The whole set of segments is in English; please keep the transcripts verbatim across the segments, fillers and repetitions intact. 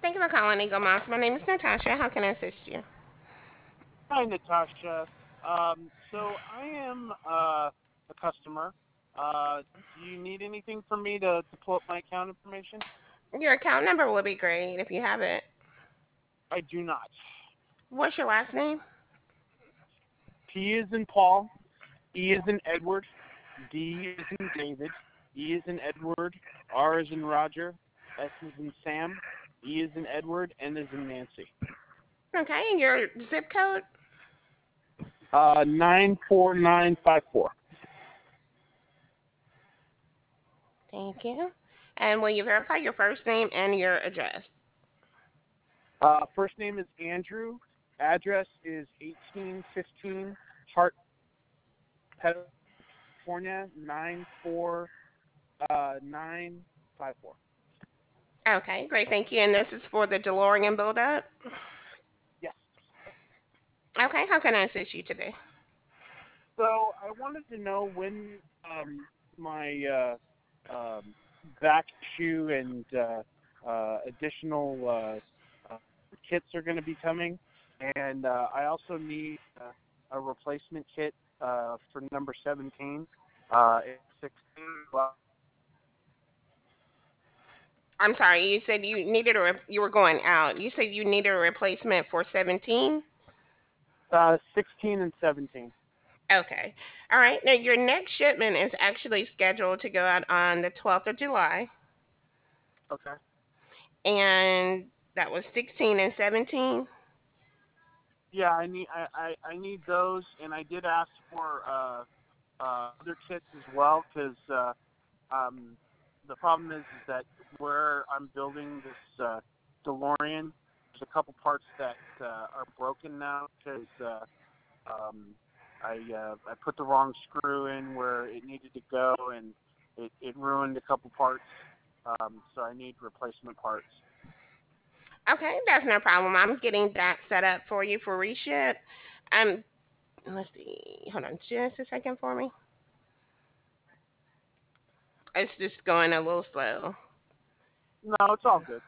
Thank you for calling Eagle Moss. My name is Natasha. How can I assist you? Hi, Natasha. Um, so I am uh, a customer. Uh, do you need anything from me to, to pull up my account information? Your account number would be great if you have it. I do not. What's your last name? P is in Paul, E is in Edward, D is in David, E is in Edward, R is in Roger, S is in Sam, E is in Edward, N is in Nancy. Okay, and your zip code? Uh, nine four nine five four. Thank you. And will you verify your first name and your address? Uh, first name is Andrew. Address is eighteen fifteen Hart, California, nine four uh, nine five four. Okay, great. Thank you. And this is for the DeLorean buildup? Yes. Okay, how can I assist you today? So I wanted to know when um, my uh, um, back issue and uh, uh, additional uh, uh, kits are going to be coming, and uh, I also need uh, a replacement kit uh, for number seventeen. Uh, it's sixteen. Well, I'm sorry, you said you needed a re- you were going out. You said you needed a replacement for seventeen? uh, sixteen and seventeen. Okay. All right. Now your next shipment is actually scheduled to go out on the twelfth of July, Okay. and that was sixteen and seventeen. Yeah, I need I, I, I need those, and I did ask for uh, uh, other kits as well because uh, um, the problem is, is that where I'm building this uh, DeLorean, there's a couple parts that uh, are broken now because uh, um, I uh, I put the wrong screw in where it needed to go, and it, it ruined a couple parts. Um, so I need replacement parts. Okay, that's no problem. I'm getting that set up for you for reship. Um, let's see. Hold on just a second for me. It's just going a little slow. No, it's all good.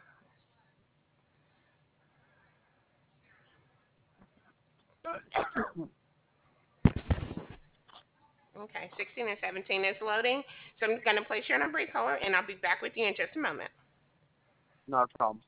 Okay, sixteen and seventeen is loading. So I'm going to place you on a brief hold, and I'll be back with you in just a moment. Not a problem.